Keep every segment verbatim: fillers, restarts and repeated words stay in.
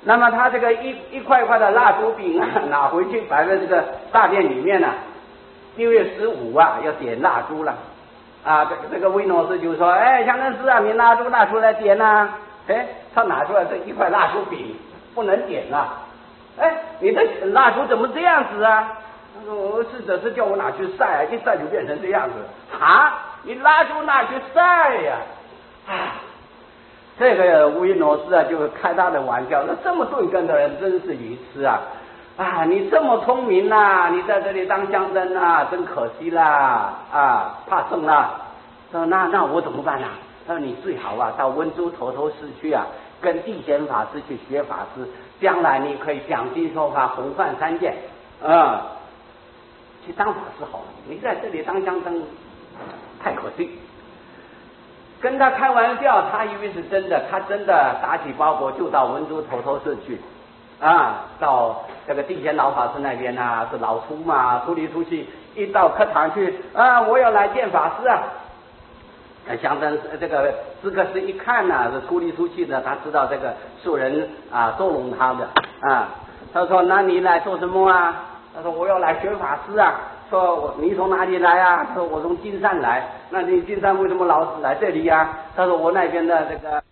那么他这个一一块块的蜡烛饼啊，拿回去摆在这个大殿里面呢、啊。六月十五啊，要点蜡烛了啊！这个这个维诺斯就说：“哎，香根斯啊，你蜡烛拿出来点呐、啊！”哎，他拿出来这一块蜡烛饼，不能点啊！哎，你的蜡烛怎么这样子啊？他说：“我侍者是叫我拿去晒啊，一晒就变成这样子啊！你蜡烛拿去晒呀、啊！”啊，这个维诺斯啊，就开他的玩笑，那这么钝根的人真是愚痴啊！啊，你这么聪明呐、啊，你在这里当乡绅啊，真可惜啦！啊，怕生啦！说那那我怎么办啊？他说你最好啊，到温州头头市去啊，跟地贤法师去学法师，将来你可以讲经说法，弘范三界啊。去当法师好了，你在这里当乡绅太可惜。跟他开玩笑，他以为是真的，他真的打起包裹就到温州头头市去。啊，到这个地贤老法师那边呢、啊，是老出嘛，出里出去，一到课堂去啊，我要来见法师啊。乡绅这个资格师一看呢、啊，是出里出去的，他知道这个素人啊收容他的啊。他说：“那你来做什么啊？”他说：“我要来学法师啊。”说我你从哪里来啊？他说：“我从金山来。”那你金山为什么老来这里啊？他说：“我那边的这个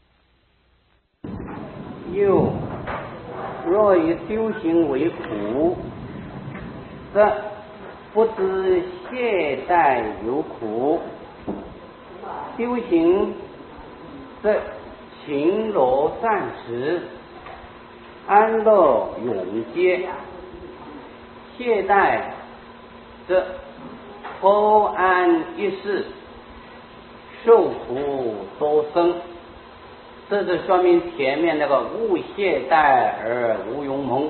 又。”若以修行为苦，则不知懈怠有苦。修行则勤劳善食，安乐永接；懈怠则偷安一世，受苦多生。这就说明前面那个勿懈怠而无勇猛。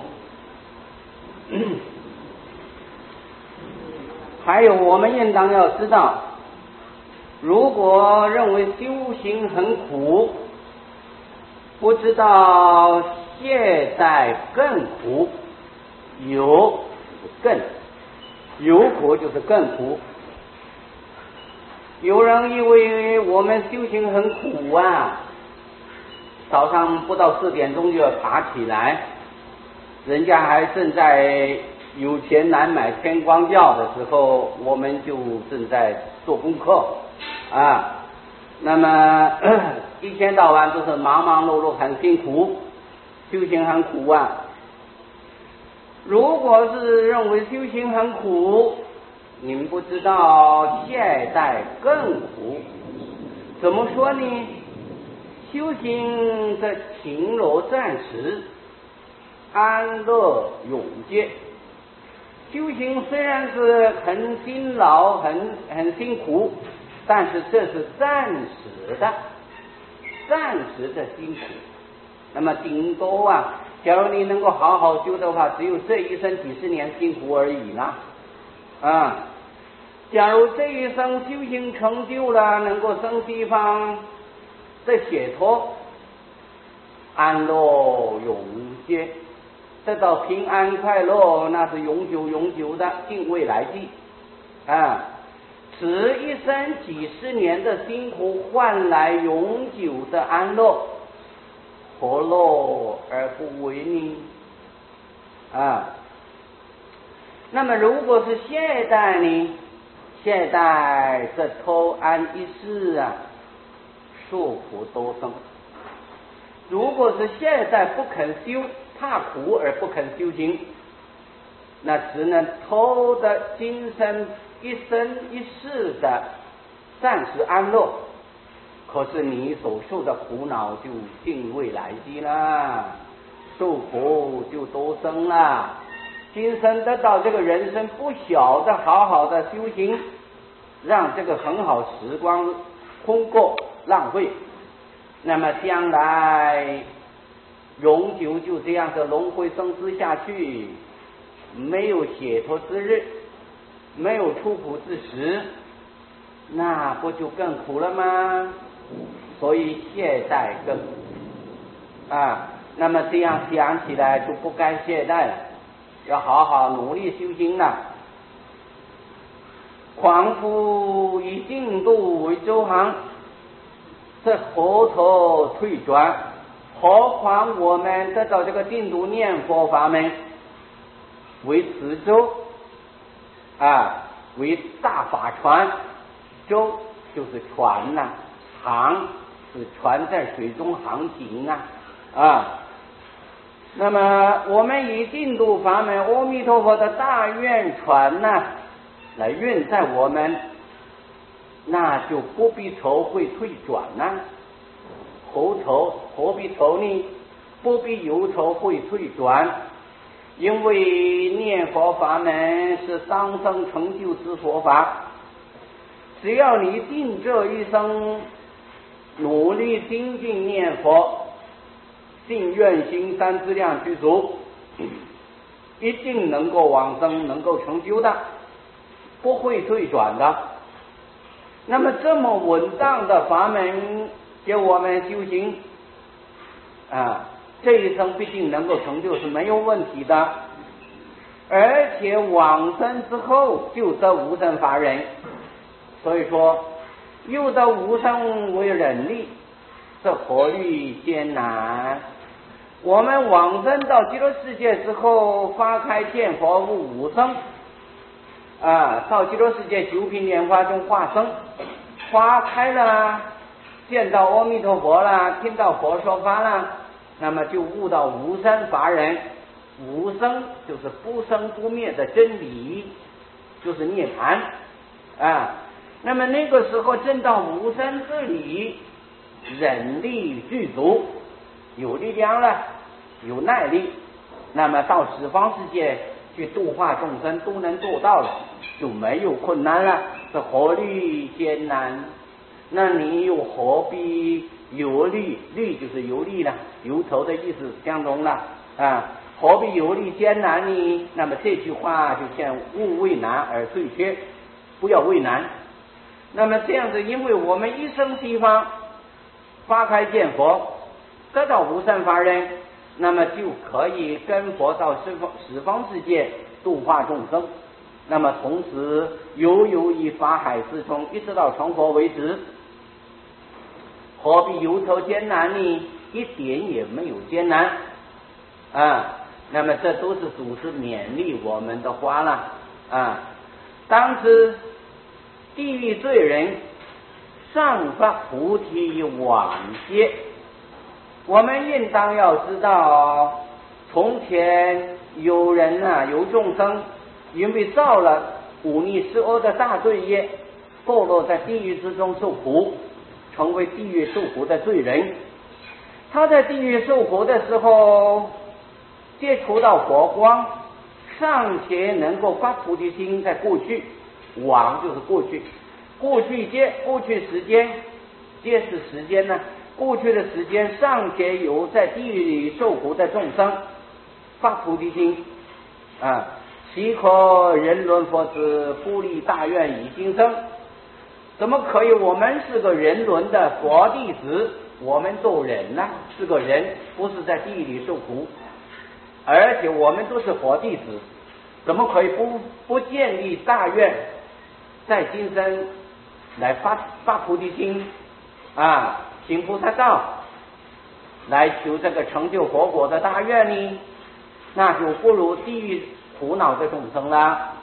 还有我们应当要知道，如果认为修行很苦，不知道懈怠更苦，有更有苦就是更苦。有人以为我们修行很苦啊，早上不到四点钟就要爬起来，人家还正在有钱难买天光教的时候，我们就正在做功课啊。那么一天到晚都是忙忙碌碌，很辛苦，修行很苦啊。如果是认为修行很苦，你们不知道懈怠更苦。怎么说呢？修行的勤劳暂时，安乐永接。修行虽然是很辛劳、很很辛苦，但是这是暂时的，暂时的辛苦。那么顶多啊，假如你能够好好修的话，只有这一生几十年辛苦而已啦。啊，假如这一生修行成就了，能够生西方的解脱，安乐永接，得到平安快乐，那是永久永久的进未来际啊！此一生几十年的辛苦换来永久的安乐，何乐而不为呢？啊！那么如果是懈怠呢？懈怠则偷安一世啊，受苦多生。如果是懈怠不肯修，怕苦而不肯修行，那只能偷得今生一生一世的暂时安乐，可是你所受的苦恼就进未来际啦，受苦就多生啦。今生得到这个人生，不晓得好好的修行，让这个很好时光空过浪费，那么将来永久就这样的轮回生死下去，没有解脱之日，没有出苦之时，那不就更苦了吗？所以懈怠更啊，那么这样想起来就不该懈怠了，要好好努力修行了。况复以净土为周行，这佛陀退转， 何况我们得到这个净土念佛法门为慈舟啊，为大法船，舟就是船呐、啊，航是船在水中航行啊啊。那么我们以净土法门阿弥陀佛的大愿船呐、啊，来运载我们，那就不必愁会退转呐、啊。何愁？何必愁呢？不必忧愁会退转，因为念佛法门是当生成就之佛法，只要你定这一生努力精进念佛，信愿行三资量具足，一定能够往生，能够成就的，不会退转的。那么这么稳当的法门给我们修行啊，这一生必定能够成就，是没有问题的。而且往生之后就得无生法忍，所以说又得无生为忍力，这何虑艰难？我们往生到极乐世界之后，发开见佛悟无生啊，到极乐世界九品莲花中化生，花开了，见到阿弥陀佛了，听到佛说法了，那么就悟到无生法忍。无生就是不生不灭的真理，就是涅槃啊。那么那个时候证到无生之理，忍力具足，有力量了，有耐力，那么到十方世界去度化众生都能做到了，就没有困难了。这何虑艰难？那你又何必忧虑？虑就是忧虑了，忧愁的意思相同了啊。何必忧虑艰难呢？那么这句话就像勿畏难而退却，不要畏难。那么这样子，因为我们一生西方发开见佛，得到无生法忍，那么就可以跟佛到十方十方世界度化众生。那么同时悠游于法海之中，一直到成佛为止，何必忧愁艰难呢？一点也没有艰难啊。那么这都是祖师勉励我们的话了啊。当知地狱罪人上发菩提往歇，我们应当要知道，从前有人啊，有众生因为造了忤逆施恶的大罪业，堕落在地狱之中受苦，成为地狱受苦的罪人。他在地狱受苦的时候，接触到佛光，尚且能够发菩提心。在过去，往就是过去，过去接过去时间，接是时间呢，过去的时间尚且有在地狱里受苦的众生发菩提心啊，岂可人伦佛子不立大愿以今生？怎么可以？我们是个人伦的佛弟子，我们做人呢、啊，是个人，不是在地狱里受苦。而且我们都是佛弟子，怎么可以不不建立大愿，在今生来发发菩提心啊，行菩萨道，来求这个成就佛果的大愿呢？那就不如地狱苦恼的众生啦。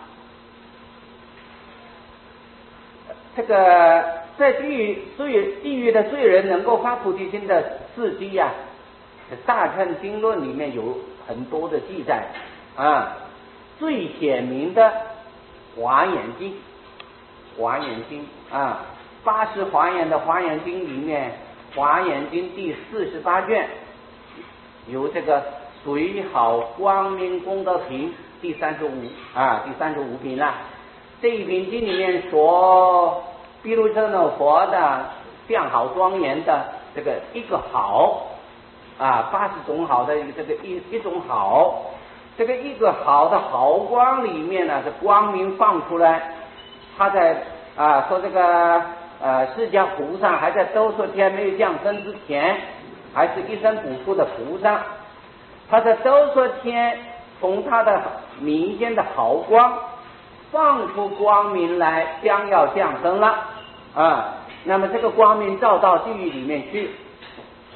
这个在地狱罪地狱的罪人能够发菩提心的事迹呀、啊，大乘经论里面有很多的记载啊。最显明的华严经，华严经啊，八十华严的华严经里面，华严经第四十八卷有这个水好光明功德品第三十五啊，第三十五品啦。这一品经里面说，毗卢遮那佛的相好庄严的这个一个好啊，八十种好的这个一一种好，这个一个好的好光里面呢，这光明放出来。他在啊说这个呃释迦菩萨还在兜率天没有降生之前，还是一生不复的菩萨，他在兜率天从他的民间的好光放出光明来，将要降生了啊。那么这个光明照到地狱里面去，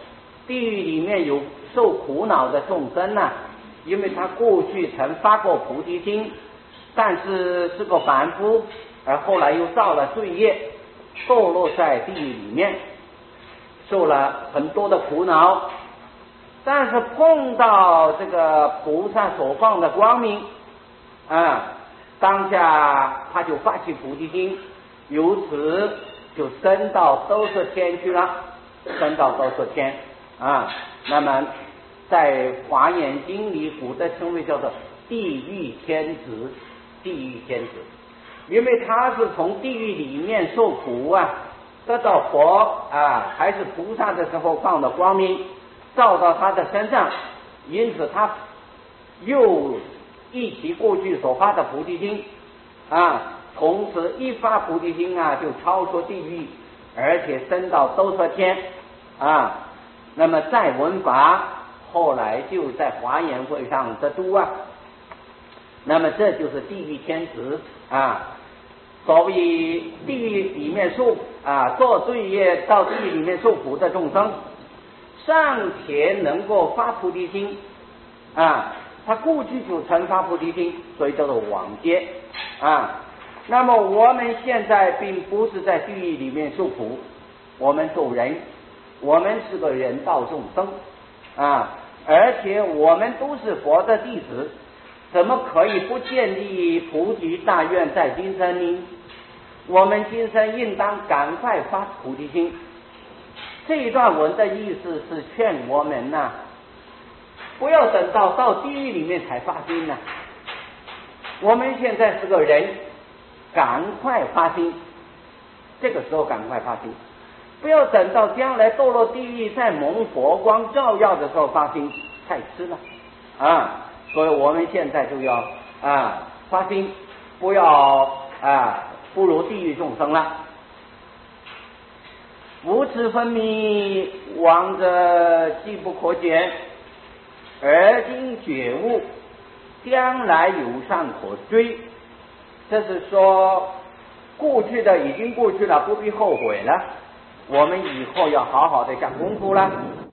地狱里面有受苦恼的众生呐、啊，因为他过去曾发过菩提心，但是是个凡夫，而后来又造了罪业，堕落在地狱里面，受了很多的苦恼。但是碰到这个菩萨所放的光明啊，当下他就发起菩提心，由此就升到兜率天去了，升到兜率天啊。那么在华严经里，古的称为叫做地狱天子，地狱天子，因为他是从地狱里面受苦啊，得到佛啊还是菩萨的时候放的光明照到他的身上，因此他又忆起过去所发的菩提心啊，同时一发菩提心啊，就超出地狱，而且升到兜率天啊。那么再闻法，后来就在华严会上得度啊。那么这就是地狱天子啊。所谓地狱里面受啊做罪业到地狱里面受苦的众生，尚且能够发菩提心啊，他过去就曾发菩提心，所以叫做往劫啊。那么我们现在并不是在地狱里面受苦，我们做人，我们是个人道众生啊，而且我们都是佛的弟子，怎么可以不建立菩提大愿在今生呢？我们今生应当赶快发菩提心。这一段文的意思是劝我们呐、啊，不要等到到地狱里面才发心呐、啊。我们现在是个人，赶快发心，这个时候赶快发心，不要等到将来堕落地狱再蒙佛光照耀的时候发心，太迟了啊！所以我们现在就要啊发心，不要啊不如地狱众生了。无知分明，亡者既不可见，而今觉悟，将来有善可追。这是说过去的已经过去了，不必后悔了，我们以后要好好的下功夫了。